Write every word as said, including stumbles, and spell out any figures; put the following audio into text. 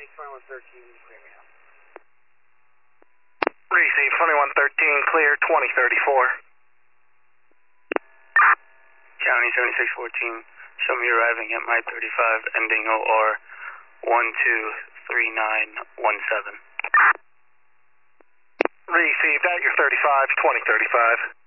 twenty-one thirteen, clear me out. Receive twenty-one thirteen, clear twenty thirty-four. County seventy-six fourteen, show me arriving at my thirty-five, ending O R one two three nine one seven. Received at your thirty-five, twenty thirty-five.